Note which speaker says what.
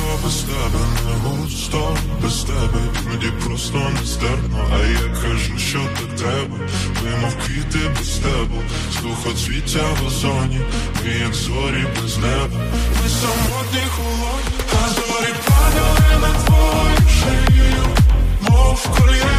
Speaker 1: без тебе не густо, без тебе іноді просто нестерпно. А я кажу, що так треба, ми мов квіти без тебе, слухоцвіття в озоні, ми як зорі без неба. Ми самотні холодні, а зорі падали на твою шию, мов коліє.